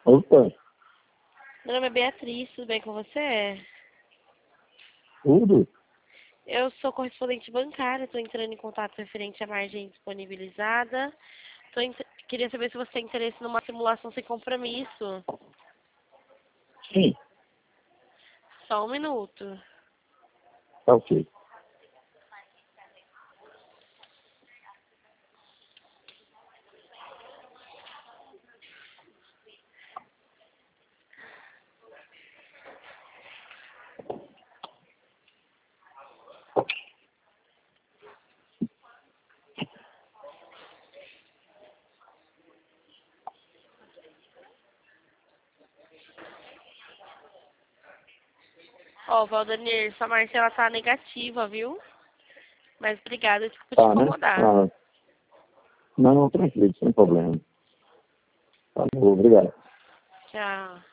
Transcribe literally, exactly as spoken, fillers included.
Opa, Meu nome é Beatriz, tudo bem com você? tudo? Eu sou correspondente bancária, estou entrando em contato referente à margem disponibilizada. Tô ent- Queria saber se você tem interesse numa simulação sem compromisso. Sim, Só um minuto. tá ok. Ó, Valdanir, sua margem ela tá negativa, viu? Mas obrigada, desculpa te Tá, né? incomodar. Ah, não, não, tranquilo, sem problema. Tá bom, obrigado. Tchau.